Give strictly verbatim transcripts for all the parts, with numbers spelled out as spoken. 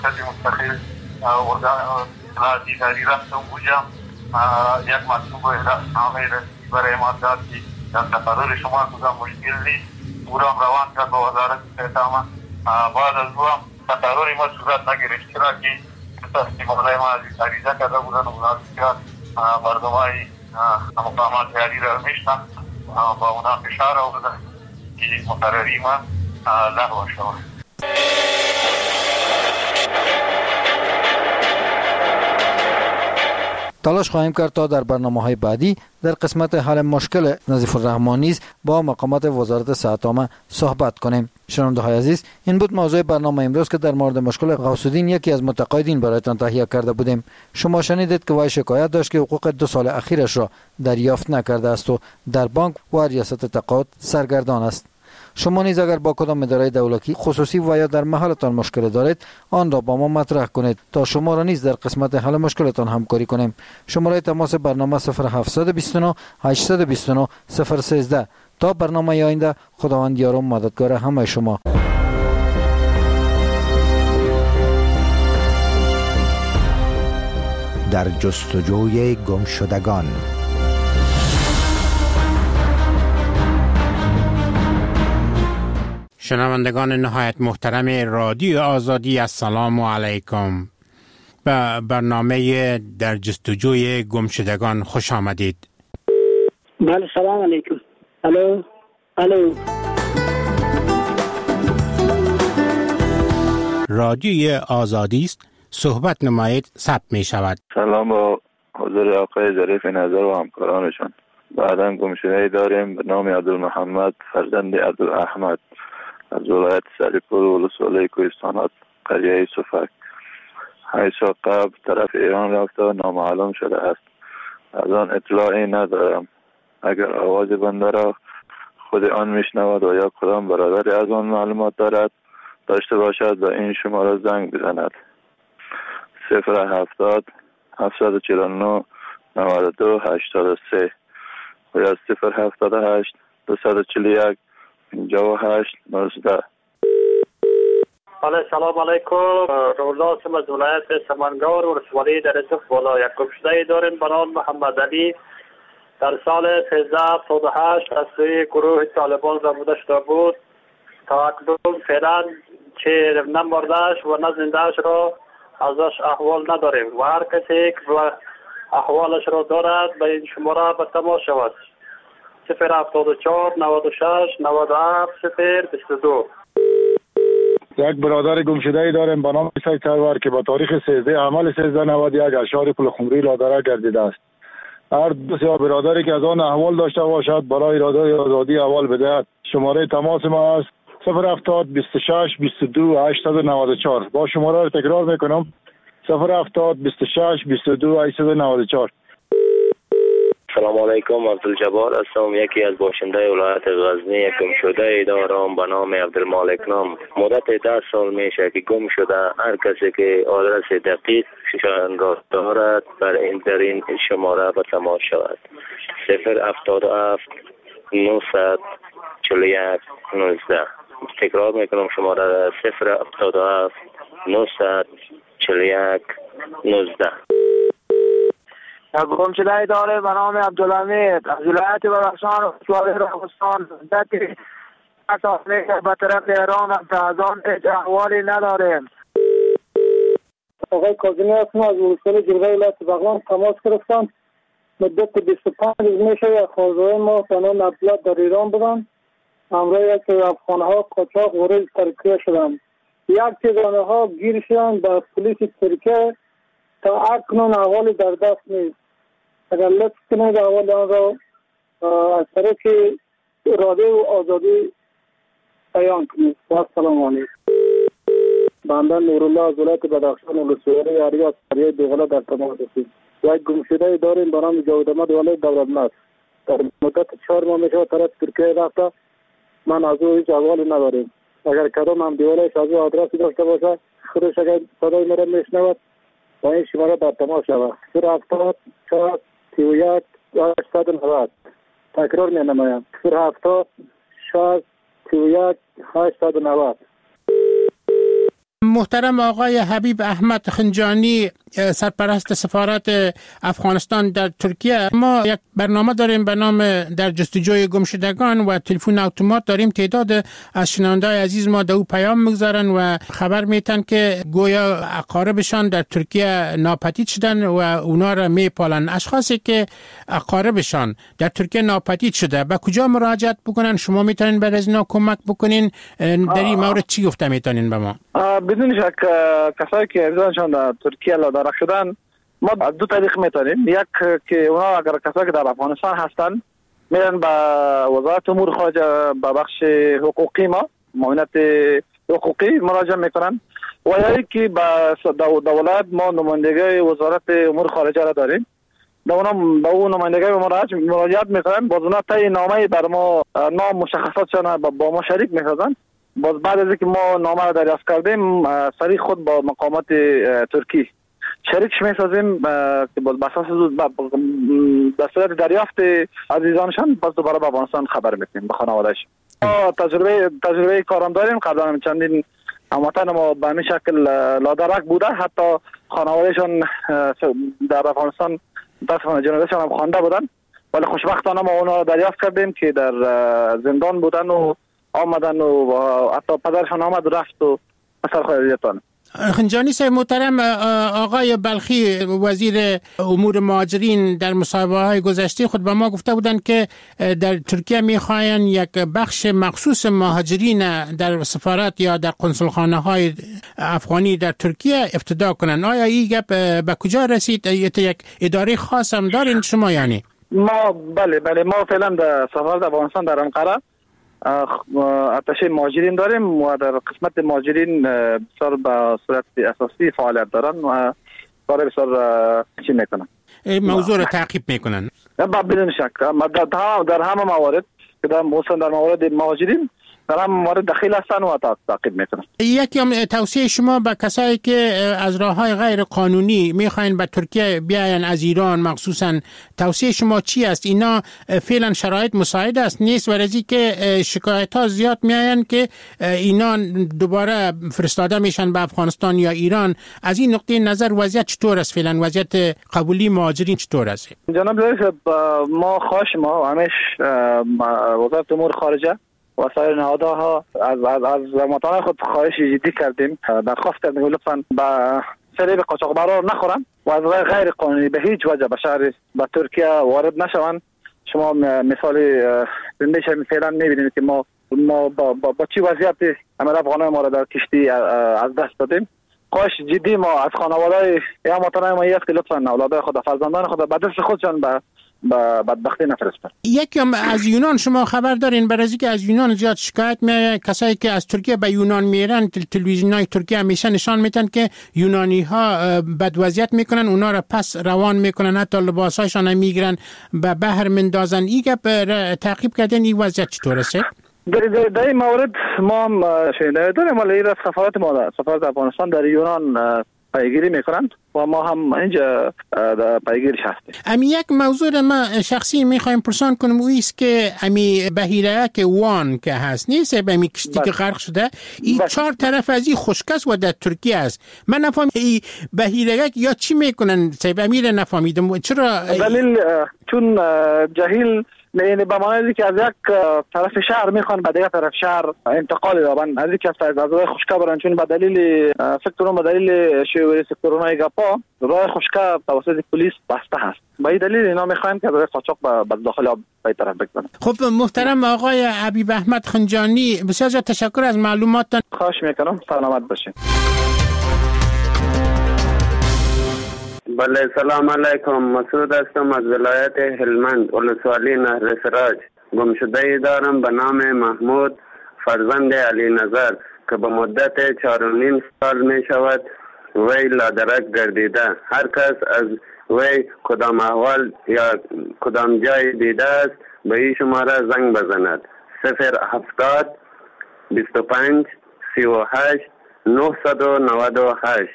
مرکز مستقل اطلاعاتی اداری رفتم اونجا یک مطلوب نامه برای ما داد که در تقرر شما کدام مشکل نیست. او را روان کرد با وزارت صحت. بعد از او هم تقرر ما صورت نگرفت چرا که استفاده ما از عریضه کرده بودن و مناسبات مردم های مقامات عالی را میشنن با اونا فشار آوردن که مقرری ما لغو شود. تلاش خواهیم کرد تا در برنامه‌های بعدی در قسمت حل مشکل نظیف الرحمن نیز با مقامات وزارت صحت عامه صحبت کنیم. شنونده‌های عزیز، این بود موضوع برنامه امروز که در مورد مشکل غوث الدین یکی از متقاعدین برایتان تهیه کرده بودیم. شما شنیدید که وی شکایت داشت که حقوق دو سال اخیرش را دریافت نکرده است و در بانک و ریاست تقاعد سرگردان است. شما نیز اگر با کدام اداره دولتی خصوصی و یا در محلتان مشکل دارید آن را با ما مطرح کنید تا شما را نیز در قسمت حل مشکلتان همکاری کنیم. شماره تماس برنامه صفر هفت دو نه هشت دو نه صفر یک سه. تا برنامه آینده، خداوند یار و مددگار همه شما. در جستجوی گمشدگان. شنوندگان نهایت محترم رادیو آزادی، السلام علیکم. به برنامه در جستجوی گمشدگان خوش آمدید. بله، سلام علیکم. الو الو رادیو آزادی است، صحبت نمایید ثبت می شود. سلام با حضور آقای ظریف نظر و همکارانشان. بعداً گمشده‌ای داریم به نام عبدالمحمد فرزند عبدالاحمد از ولایت سریپور و ولسوالی کوهستان، قریه صفک. هشت سال قبل طرف ایران رفته و نامعلوم شده است. از آن اطلاعی ندارم. اگر آواز بنده را خود آن میشنود و یا کدام برادری از آن معلومات دارد داشته باشد به این شماره زنگ بزند. صفر هفتاد هفتصد و چهل و نه نود و دو هشتاد و سه و یا صفر هفتاد و هشت دویست و چهل و یک پنجاه و هشت نوزده. بله، سلام علیکم. رولا هستم از ولایت سمنگار و ولسوالی در صف بالا. یک گمشده‌ای داریم به نام محمد علی. در سال هزار و سیصد و هشت از سوی گروه طالبان ربوده شده بود. تا اکنون فعلا چه نمرده‌اش و نه زنده‌اش را ازش احوال نداریم و هر کسی که احوالش را دارد به این شماره به تماس شود. صفر هفتاد و چهار نود و شش نود و هفت صفر بیست و دو. یک برادر گمشده‌ای داریم به نام سید سرور که با تاریخ سیزده عمل سیزده نود و یک اشعار پول خمری لادره گردیده است. هر دو سه برادری که از آن احوال داشته باشد برای اراده آزادی احوال بدهد. شماره تماس ما است صفر هفتاد بیست و شش بیست و دو هشتصد و نود و چهار. با شماره را تکرار میکنم صفر هفتاد بیست و شش بیست و دو هشتصد و نود و چهار. سلام علیکم. عبدالجبار هستم، یکی از باشنده ولایت غزنی. یک گمشده دارم به نام عبدالمالک نام. مدت ده سال میشه که گم شده. هر کسی که آدرس دقیق شنگاه دارد بر این در این شماره به تماس شود. صفر هفتاد و هفت نهصد چهل و یک نوزده. تکرار میکنم شماره صفر هفتاد و هفت نهصد چهل و یک نوزده. یک گمشده‌ای داره به نام عبدالحمید از ولایت بدخشان و ولسوالی راغستان. که اصافی به طرف ایران از آن هیچ احوالی نداریم. آقای کاظمی هستم از ولسوالی جلگه ولایت بغلان تماس گرفتم. مدت بیست و پنج روز میشه یک خانواده ما به نام عبدالله در ایران بودن. همراه یک افغان‌ها قاچاق وارد ترکیه شدند. یک چیز آنها گیر شدند به پلیس ترکیه. تا اکنون احوالی در دست نیست. اگر لطف کنید احوال آن را از طریق رادیو آزادی بیان کنید. السلام علیکم. بنده نورالله از ولایت بدخشان و ولسوالی اریاس قریه دوغله در تماس هستیم. یک گمشده داریم به نام جاوید احمد ولی دولتمند. در مدت چهار ماه میشه طرف ترکیه رفته. من از او هیچ احوالی نداریم. اگر کدام هم دیوالش از او آدرسی داشته باشه خودش اگر صدای مرا میشنود با این شماره در تماس شود. صفر هفتاد چهار سی و یک هشتصد و نود. تکرار می نمایم صفر هفتاد شش سی و یک هشتصد و نود. محترم آقای حبیب احمد خنجانی، سرپرست سفارت افغانستان در ترکیه، ما یک برنامه داریم به نام در جستجوی گمشدگان و تلفن اتومات داریم. تعداد از شنونده‌های عزیز ما در او پیام میگذارن و خبر میتن که گویا اقاربشان در ترکیه ناپدید شدن و اونا را میپالن. اشخاصی که اقاربشان در ترکیه ناپدید شده به کجا مراجعت بکنن؟ شما میتونین برای از اینا کمک بکنین؟ در این مورد چی گفته میتونین به ما؟ بدون شک کسایی که عزیزانشان در ترکیه لادرک شدن ما از دو طریق میتونیم. یک که اونا اگر کسایی که در افغانستان هستن میرن به وزارت امور خارجه به بخش حقوقی ما معاونت حقوقی مراجعه میکنن، و یا اینکه به دولت ما نمایندگی وزارت امور خارجه را داریم، به اون به اون نمایندگی مراجعت میکنن، باز اونا طی نامه بر ما نام مشخصاتشان با ما شریک میسازن. باز بعد از اینکه ما نامه را دریافت کردیم صریح خود با مقامات ترکی شریکش میسازیم که باز بساس در صورت دریافت عزیزانشان باز دوباره به افغانستان خبر میکنیم به خانوادهش. تجربه تجربه کارم داریم، قبلا چندین هموطن ما به همین شکل لادرک بوده، حتی خانوادهشان در افغانستان متاسفانه جنازه‌شان هم خوانده بودن، ولی خوشبختانه ما اونا دریافت کردیم که در زندان بودن و آمدن و حتی پدرشان آمد رفت و اثر خارجیتان. خنجانی صاحب محترم، آقای بلخی وزیر امور مهاجرین در مصاحبه‌های گذشته خود به ما گفته بودند که در ترکیه می‌خواهند یک بخش مخصوص مهاجرین در سفارت یا در قنصلخانه‌های افغانی در ترکیه افتتاح کنند. آیا این گپ به کجا رسید؟ یک اداره خاص هم دارین شما یعنی؟ ما بله بله ما فعلا در سفارت افغانستان در انقره اتشه مهاجرین داریم و در قسمت مهاجرین بسیار به صورت اساسی فعالیت دارن و کار بسیار چی میکنن، موضوع رو تعقیب میکنن. بدون شک در همه موارد که در در موارد مهاجرین در هم موارد دخیل هستن و تعقیب میکنن. یکی توصیه شما به کسایی که از راههای غیر قانونی میخواین به ترکیه بیاین از ایران مخصوصا، توصیه شما چی است؟ اینا فعلا شرایط مساعد است نیست؟ و رزی که شکایت ها زیاد میاین که اینا دوباره فرستاده میشن به افغانستان یا ایران. از این نقطه نظر وضعیت چطور است فعلا؟ وضعیت قبولی مهاجرین چطور است؟ جناب رئیس، ما خواهش ما همیش وزارت امور خارجه و سایر نهادها از از از مطالعه خود خواهش جدی کردیم، درخواست کردیم لطفاً با فریب قاچاقبرا نخورن و از راه غیر قانونی به هیچ وجه به شهر به ترکیه وارد نشوند. شما مثال زنده شما فعلا می‌بینید که ما ما با, با, با چی وضعیتی همه افغانان ما را در کشتی از دست دادیم. خواهش جدی ما از خانواده یا مطالعه ما است که لطفاً اولاد خود فرزندان خود به دست خودشان به با بدبختی نفرستن. یکم از یونان شما خبر دارین؟ برای که از یونان زیاد شکایت میاد، کسایی که از ترکیه به یونان میرن تلویزیونای ترکیه همیشه نشان میدن که یونانی ها بد وضعیت میکنن، اونا را پس روان میکنن، حتی لباسایشان هم میگیرن به بحر مندازن. این گپ تعقیب کردن این وضعیت چطور است؟ در در این مورد ما هم شنیده داریم، ولی از سفارت ما سفارت افغانستان در یونان پیگیری میکنند و ما هم اینجا پیگیرش هستیم. امی یک موضوع ما شخصی میخوایم پرسان کنم، اویی است که امی بحیره که وان که هست نیست، امی کشتی که غرق شده این چهار طرف از این خشکست و در ترکیه است. من نفهم این بحیره یا چی میکنن سیب امیر نفهمیدم چرا دلیل چون جهیل یعنی به معنی که از یک طرف شهر میخوان به دیگر طرف شهر انتقال یابن، از یک از راه خشکا برن، چون به دلیل فکر کنم به دلیل شیوه کرونا گپا راه خشکا توسط پلیس بسته هست. به این دلیل اینا میخوایم که راه قاچاق به داخل آب به طرف بکنن. خب محترم آقای حبیب احمد خنجانی، بسیار تشکر از معلوماتتان. خواهش میکنم، سلامت باشین. بله، سلام علیکم. مسعود هستم از ولایت هلمند، ولسوالی نهر سراج. گمشده دارم به نام محمود فرزند علی نظر که به مدت چهار و نیم سال می شود وی لادرک گردیده. هر کس از وی کدام احوال یا کدام جای دیده است به این شماره زنگ بزند: صفر هفتاد بیست و پنج سی و هشت نهصد و نود و هشت.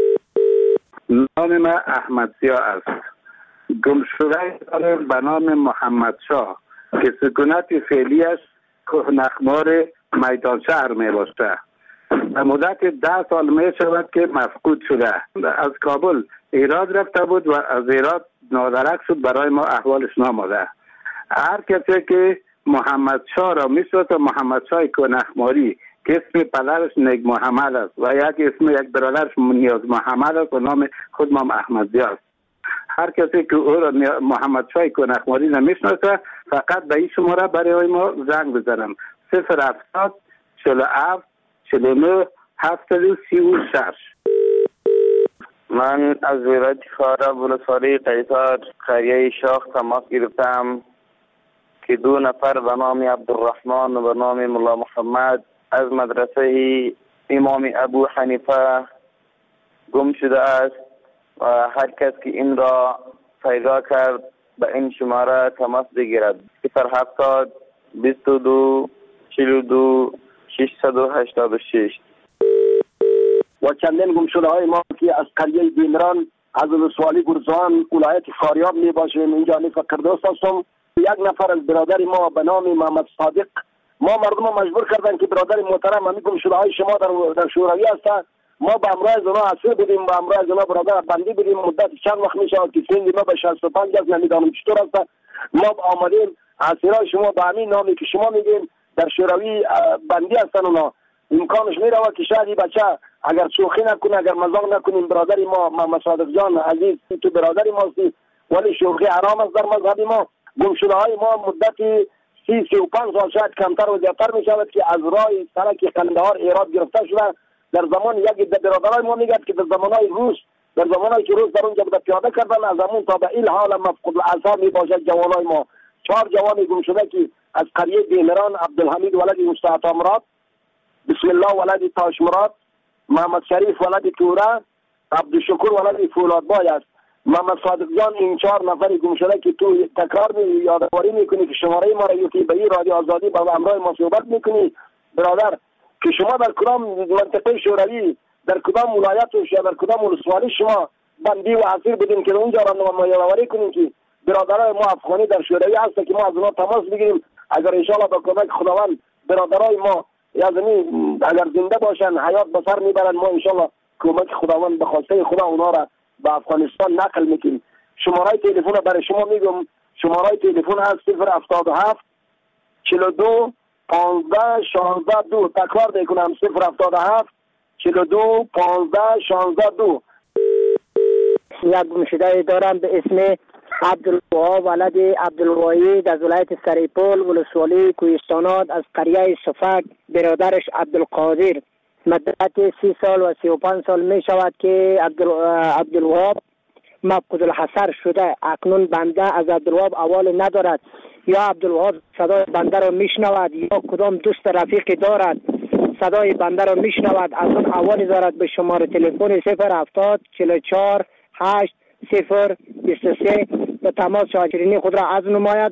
نام من احمد سیاه است. گمشده دارم به نام محمد شاه که سکونت فعلی است که نخمار میدان شهر می باشد. به مدت ده سال می شود که مفقود شده. از کابل ایراد رفته بود و از ایراد نادرک شد، برای ما احوالش نامده. هر کسی که محمد شاه را میشناسه، محمد شاه کنخماری که اسم پدرش نگ محمد است و یک اسم یک برادرش نیاز محمد است و نام خود ما احمدی است. هر کسی که او را محمد شاه کنخماری نمیشناسه فقط به این شماره برای ما زنگ بزنم: صفر هفتاد چهل و هفت چهل و نه هفتاد و سی و شش. من از ولایت خارا ولسوالی قیصر قریه شاخ تماس گرفتم که دو نفر به نام عبدالرحمن و به نام ملا محمد از مدرسه امام ابو حنیفه گم شده است و هر کس که این را پیدا کرد به این شماره تماس بگیرد: صفر هفتاد بیست و دو چهل و دو ششصد و هشتاد و شش. و چندین گم شده های ما که از قریه بیمران از ولسوالی گرزان ولایت فاریاب می باشیم اینجا نفکر دوست هستم. یک نفر از برادر ما به نام محمد صادق، ما مردم ما مجبور کردن که برادر محترم همی گم شده های شما در در شوروی هستند. ما به امروز اونا اسیر بودیم، به امروز اونا برادر بندی بودیم. مدت چند وقت می شود که سنی ما به شصت و پنج است، نمیدانم چطور است. ما آمدیم اسیرای شما به همین نامی که شما میگین در شوروی بندی هستن. اونا امکانش می رود که شاید بچه اگر شوخی نکنه، اگر مزاق نکنیم، برادری ما محمد صادق جان عزیز تو برادری ما هستی، ولی شوخی حرام است در مذهب ما. گم شده های ما مدتی سی سی و پنج سال شاید کمتر و زیادتر می شود که از راه سرک قندهار ایراد گرفته شده. در زمان یک برادرای ما میگد که در زمانهای روس، در زمانهایی که روس در اونجا بوده پیاده کردن، از همون تا به این حال مفقود الاعصاب می باشد جوانای ما. چهار جوانی گم شده که از قریه بیمران: عبدالحمید ولد مستعط مراد، بسم الله ولد تاش مراد، محمد شریف ولد توره، عبدالشکر ولد فولادبای است. محمد صادق جان این چهار نفری گم شده که تو تکرار می یادآوری میکنی که شماره ما را یکی به این رادیو آزادی با همراه ما صحبت میکنی برادر که شما در کدام منطقه شوروی، در کدام ولایت و در کدام ولسوالی شما بندی و اسیر بودین که اونجا را ما یادآوری کنیم که برادرای ما افغانی در شوروی هست که ما از اونها تماس بگیریم. اگر ان شاء الله با کمک خداوند برادرای ما یعنی اگر زنده باشن حیات به سر میبرن، ما ان شاء الله کمک خداوند به خواسته خدا اونها را به افغانستان نقل میکنیم. شماره تلفن برای شما میگم: شماره تلفن هست صفر هفتاد و هفت چهل و دو پانزده شانزده دو. تکرار میکنم: صفر هفتاد و هفت چهل و دو پانزده شانزده دو. یک گمشده دارم به اسم عبدالوهاب ولد عبدالواحد از ولایت سریپول ولسوالی کوهستانات از قریه صفک. برادرش عبدالقادر. مدت سی سال و سی و پنج سال می شود که عبدالوهاب مفقود الحصر شده. اکنون بنده از عبدالوهاب احوال ندارد، یا عبدالوهاب صدای بنده را میشنود یا کدام دوست رفیقی دارد صدای بنده را میشنود، از اون احوالی دارد. به شماره تلفن صفر هفتاد چهل و چهار هشت صفر بیست و سه به تماس شاکرینی خود را از نماید.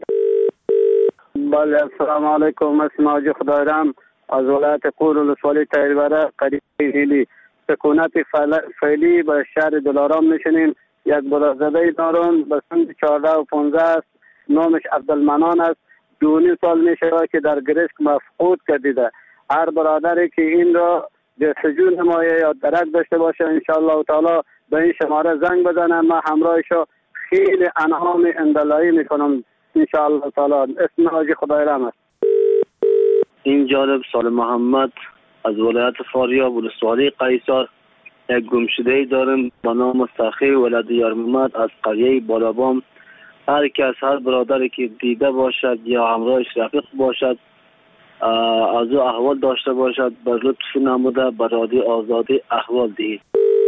بله، السلام علیکم. اسم حاجی خدایرم از ولایت قور ولسوالی تیربره قریه هیلی سکونت فعلی به شهر دلارام میشنیم. یک برادرزاده دارم به سن چهارده و پانزده است، نامش عبدالمنان است. دو نیم سال می شود که در گرشک مفقود کردیده. هر برادری که این را جستجو نمایه یا درک داشته باشه انشاءالله تعالی به این شماره زنگ بزنه، من همراهشو خیلی انعام اندلایی میکنم انشاءالله تعالی. اسم حاجی خدایرم است. این جانب سال محمد از ولایت فاریاب ولسوالی قیصر یک گمشده دارم با نام سخی ولد یار محمد از قریه بالابام. هر کس هر برادری که دیده باشد یا همراهش رفیق باشد از او احوال داشته باشد به لطف نموده به رادیو آزادی احوال دهید.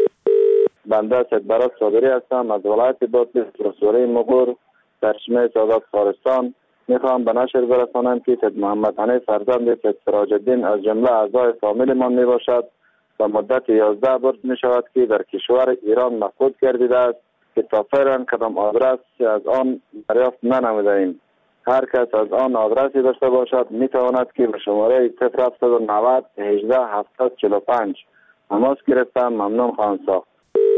بنده سید صادری هستم از ولایت بادغیس ولسوالی مغور سرچشمه سعادت خارستان. میخوام به نشر برسانم که سید محمد حنیف فرزند سید سراج الدین از جمله اعضای فامیل من می باشد و مدت یازده برد می شود که در کشور ایران مفقود گردیده است که تا فعلا کدام آدرس از آن دریافت ننموده ایم. هر کس از آن آدرسی داشته باشد می تواند که به شماره صفر هفتصد و نود هجده هفتاد چهل و پنج تماس گرفتم. ممنون خواهم ساخت.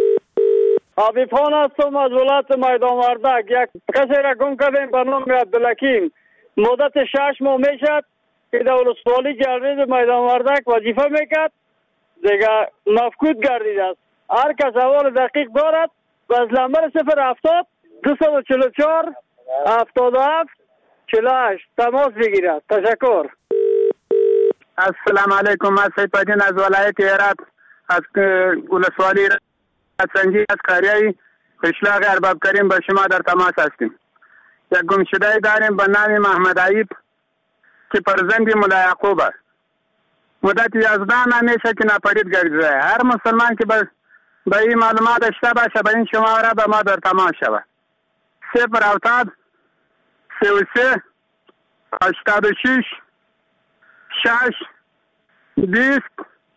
عبیفان هستم از ولایت میدان وردک. یک کسی را گم کردیم به نام عبدالحکیم. مدت شش ماه میشد که در ولسوالی جلویز میدان وردک وظیفه میکرد. دیگه مفقود گردیده است. هر کس احوال دقیق دارد و از نمبر صفر هفتاد دویست و چهل و چهار هفتاد و هفت چهل و هشت تماس بگیرد. تشکر. السلام علیکم. من سیدالدین از ولایت هرات از ولسوالی سنجی از قریه قشلاق ارباب کریم با شما در تماس هستیم. یک گمشده داریم به نام محمد عیب که فرزند مولا یعقوب است. مدت یازده ماه میشه که ناپدید گردیده. هر مسلمان که به این معلومات داشته باشه به این شماره به ما در تماس شود. صفر هفتاد سه و سه هشتاد و شش شش بیست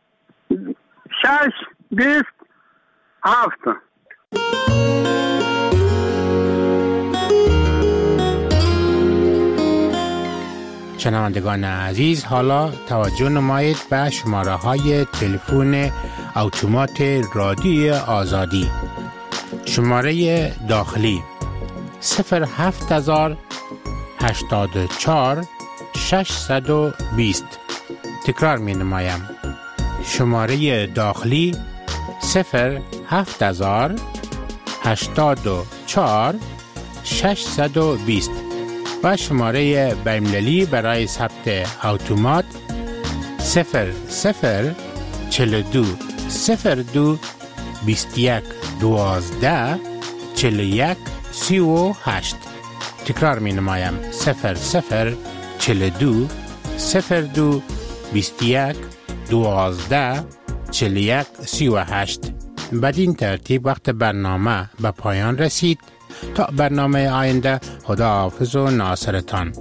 شش بیست هفت. شنوندگان عزیز، حالا توجه نمایید به شماره های تلفن اتومات رادیو آزادی. شماره داخلی صفر هفت هزار هشتاد و چهار ششصد و بیست. تکرار می نمایم. شماره داخلی صفر هفت هزار هشتاد و چهار ششصد و بیست و شماره بین‌المللی برای ثبت اتومات صفر صفر چهل و دو صفر دو بیست و یک دوازده چهل و یک سی و هشت. تکرار می نمایم. صفر صفر چهل و دو صفر دو بیست و یک دوازده چهل و یک سی و هشت. بدین ترتیب وقت برنامه به پایان رسید. تا برنامه آینده، خداحافظ و ناصرتان.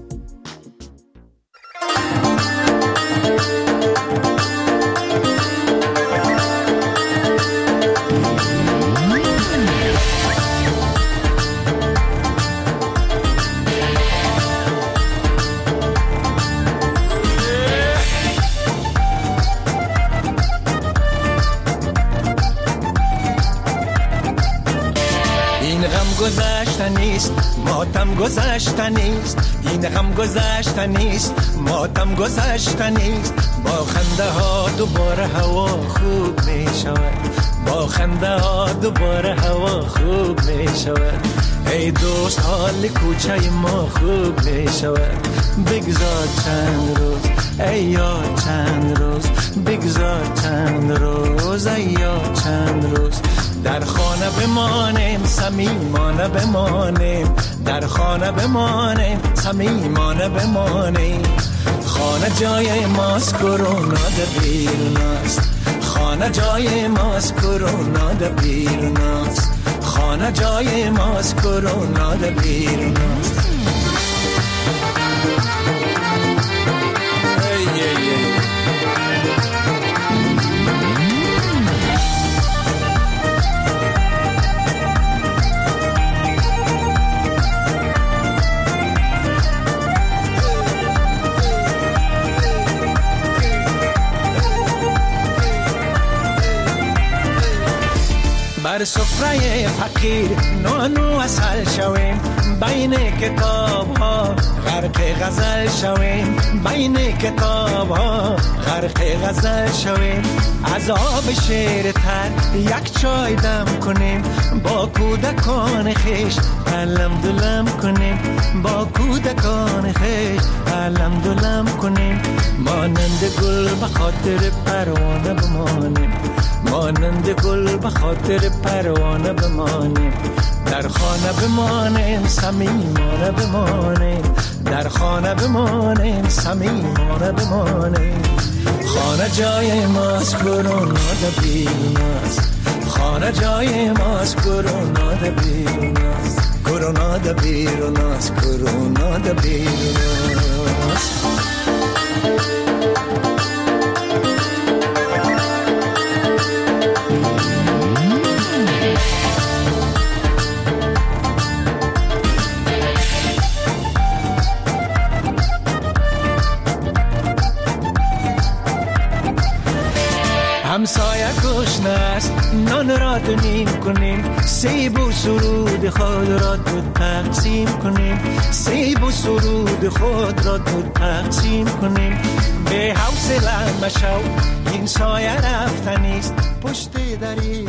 گذشته نیست ماتم گذشته نیست، این غم گذشته نیست ماتم گذشته نیست. با خنده ها دوباره هوا خوب می شود، با خنده ها دوباره هوا خوب می شود. ای دوست حال کوچه ما خوب می شود. بگذار چند روز ای یاد چند روز، بگذار چند روز ای یاد چند روز. در خانه بمانیم صمیمانه بمانیم، در خانه بمانیم صمیمانه بمانیم. خانه جای ماست کرونا در بیرون است، خانه جای ماست کرونا در بیرون است، خانه جای ماست کرونا در بیرون است. بر سفره فقیر نانو اصل شویم، بین کتاب ها غرق غزل شویم، بین کتاب ها غرق غزل شویم. از آب شیر تر یک چای دم کنیم، با کودکان خیش علم دلم کنیم، با کودکان خیش علم دلم کنیم. مانند گل به خاطر پروانه بمانیم، مانند گل به خاطر پروانه بمانیم. در خانه بمانیم صمیمانه بمانیم، در خانه بمانیم صمیمانه بمانیم. خانه جای ماست کرونا در بیرون است، خانه جای ماست کرونا در بیرون است، کرونا در بیرون است، کرونا در بیرون است. همسایه گشنه است نان را دو نیم کنیم، سیب و سرود خود را دو تقسیم کنیم، سیب و سرود خود را دو تقسیم کنیم. به حوصله مشو این سایه رفتنیست پشت دری